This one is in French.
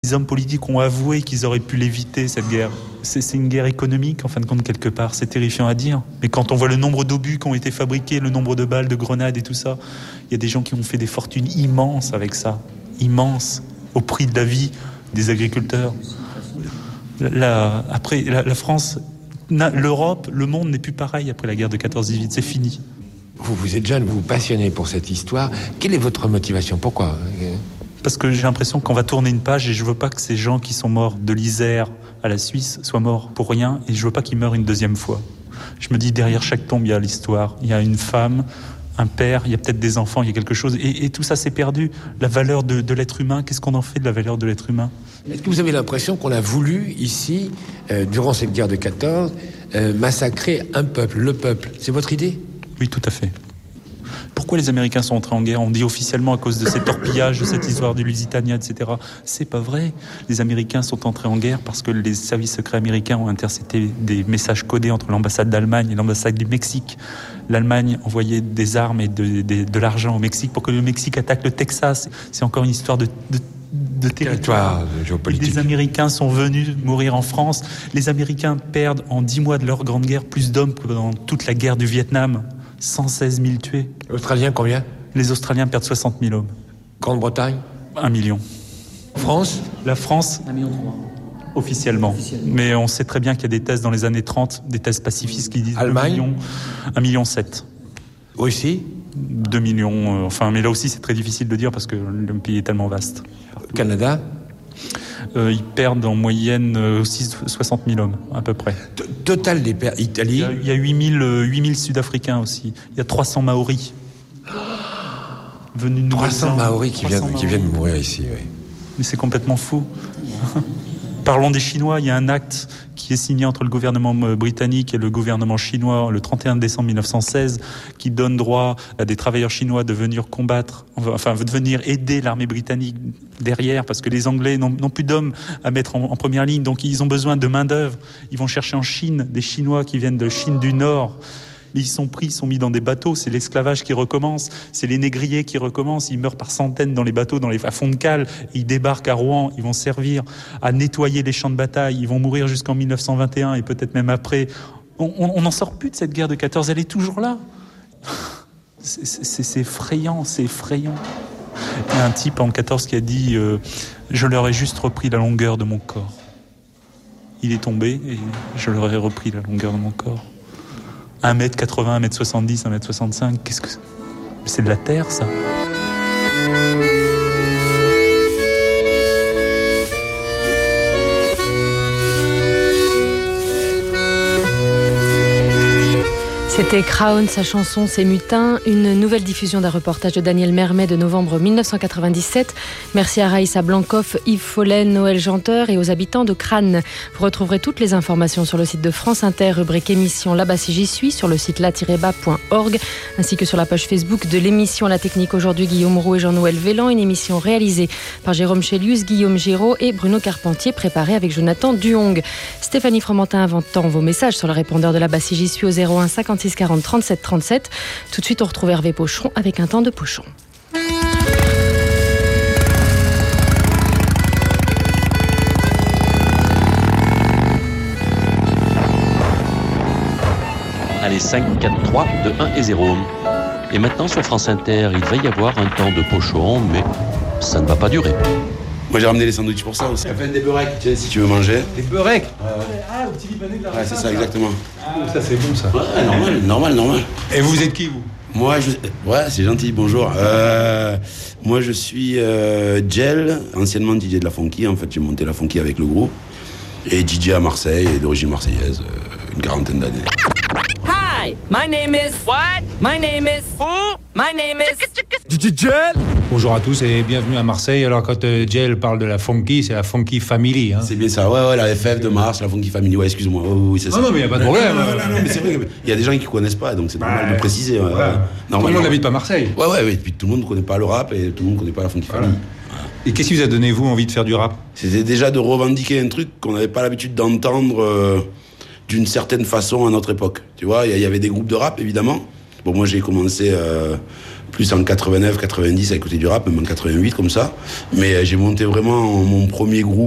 Les hommes politiques ont avoué qu'ils auraient pu l'éviter, cette guerre. C'est une guerre économique, en fin de compte, quelque part. C'est terrifiant à dire. Mais quand on voit le nombre d'obus qui ont été fabriqués, le nombre de balles, de grenades et tout ça, il y a des gens qui ont fait des fortunes immenses avec ça. Immenses. Au prix de la vie des agriculteurs. Après, la France, l'Europe, le monde n'est plus pareil après la guerre de 14-18. C'est fini. Vous êtes jeune, vous vous passionnez pour cette histoire. Quelle est votre motivation ? Pourquoi ? Parce que j'ai l'impression qu'on va tourner une page et je veux pas que ces gens qui sont morts de l'Isère à la Suisse soient morts pour rien et je veux pas qu'ils meurent une deuxième fois. Je me dis, derrière chaque tombe, il y a l'histoire. Il y a une femme, un père, il y a peut-être des enfants, il y a quelque chose. Et tout ça s'est perdu. La valeur de l'être humain, qu'est-ce qu'on en fait de la valeur de l'être humain ? Est-ce que vous avez l'impression qu'on a voulu, ici, durant cette guerre de 14, massacrer un peuple, le peuple ? C'est votre idée ? Oui, tout à fait. Pourquoi les Américains sont entrés en guerre ? On dit officiellement à cause de ces torpillages, de cette histoire du Lusitania, etc. C'est pas vrai. Les Américains sont entrés en guerre parce que les services secrets américains ont intercepté des messages codés entre l'ambassade d'Allemagne et l'ambassade du Mexique. L'Allemagne envoyait des armes et de l'argent au Mexique pour que le Mexique attaque le Texas. C'est encore une histoire de territoire. Géopolitique. Les Américains sont venus mourir en France. Les Américains perdent en 10 mois de leur grande guerre plus d'hommes que dans toute la guerre du Vietnam. 116 000 tués. Australiens, combien ? Les Australiens perdent 60 000 hommes. Grande-Bretagne ? 1 million. France ? La France, 1,3 million. officiellement. Mais on sait très bien qu'il y a des thèses dans les années 30, des thèses pacifistes qui disent Allemagne ? 1,7 million. Russie ? 2 millions. Mais là aussi, c'est très difficile de dire parce que le pays est tellement vaste. Canada ? Ils perdent en moyenne aussi 60 000 hommes, à peu près. Total des pertes. Italie ? Il y a 8 000 Sud-Africains aussi. Il y a 300 Maoris. Venus de 300 Maoris qui viennent mourir ici, oui. Mais c'est complètement fou. Parlons des Chinois. Il y a un acte qui est signé entre le gouvernement britannique et le gouvernement chinois le 31 décembre 1916 qui donne droit à des travailleurs chinois de venir combattre, de venir aider l'armée britannique derrière parce que les Anglais n'ont plus d'hommes à mettre en première ligne. Donc ils ont besoin de main-d'œuvre. Ils vont chercher en Chine des Chinois qui viennent de Chine du Nord. Ils sont mis dans des bateaux, c'est l'esclavage qui recommence, c'est les négriers qui recommencent, ils meurent par centaines dans les bateaux, à fond de cale, ils débarquent à Rouen, ils vont servir à nettoyer les champs de bataille, ils vont mourir jusqu'en 1921 et peut-être même après. On n'en sort plus de cette guerre de 14, elle est toujours là. C'est effrayant, c'est effrayant. Il y a un type en 14 qui a dit je leur ai juste repris la longueur de mon corps. Il est tombé et je leur ai repris la longueur de mon corps. 1m80, 1m70, 1m65, qu'est-ce que c'est ? C'est de la terre, ça. C'était Crown, sa chanson C'est Mutin, une nouvelle diffusion d'un reportage de Daniel Mermet de novembre 1997. Merci à Raïssa Blancoff, Yves Follen, Noël Janteur et aux habitants de Crâne. Vous retrouverez toutes les informations sur le site de France Inter, rubrique émission Là-bas si j'y suis, sur le site la-bas.org, ainsi que sur la page Facebook de l'émission La Technique aujourd'hui, Guillaume Roux et Jean-Noël Vélan, une émission réalisée par Jérôme Chélius, Guillaume Giraud et Bruno Carpentier, préparée avec Jonathan Duhong. Stéphanie Fromentin inventant vos messages sur le répondeur de Là-bas si j'y suis au 01 56 40 37 37. Tout de suite, on retrouve Hervé Pochon avec un temps de pochon. Allez, 5, 4, 3, 2, 1 et 0. Et maintenant, sur France Inter, il va y avoir un temps de pochon, mais ça ne va pas durer. Moi j'ai ramené les sandwichs pour ça aussi. Il y a des beurrecs, tiens, si tu veux manger. Des beurrecs ? Ah, le petit libanais de la Ouais, c'est ça, exactement. Ça c'est bon ça. Ouais, normal. Et vous êtes qui vous ? Moi, ouais, c'est gentil, bonjour. Moi je suis Gel, anciennement DJ de la Funky. En fait, j'ai monté la Funky avec le groupe. Et DJ à Marseille, d'origine marseillaise, une quarantaine d'années. Hi, my name is... What? My name is... Who? My name is... DJ Gel. Bonjour à tous et bienvenue à Marseille. Alors quand Gel parle de la Funky, c'est la Funky Family. Hein. C'est bien ça, ouais, la FF de Mars, la Funky Family, ouais, excuse-moi. Oui, c'est ça. Non, mais il n'y a pas de problème. Non, mais c'est vrai qu'il y a des gens qui ne connaissent pas, donc c'est normal de préciser. Voilà. Tout le monde n'habite pas Marseille. Ouais, et puis tout le monde ne connaît pas le rap et tout le monde ne connaît pas la Funky Family. Voilà. Et qu'est-ce qui vous a donné, vous, envie de faire du rap ? C'était déjà de revendiquer un truc qu'on n'avait pas l'habitude d'entendre d'une certaine façon à notre époque. Tu vois, il y avait des groupes de rap, évidemment. Bon, moi, j'ai commencé plus en 89, 90 à écouter du rap, même en 88 comme ça. Mais j'ai monté vraiment mon premier groupe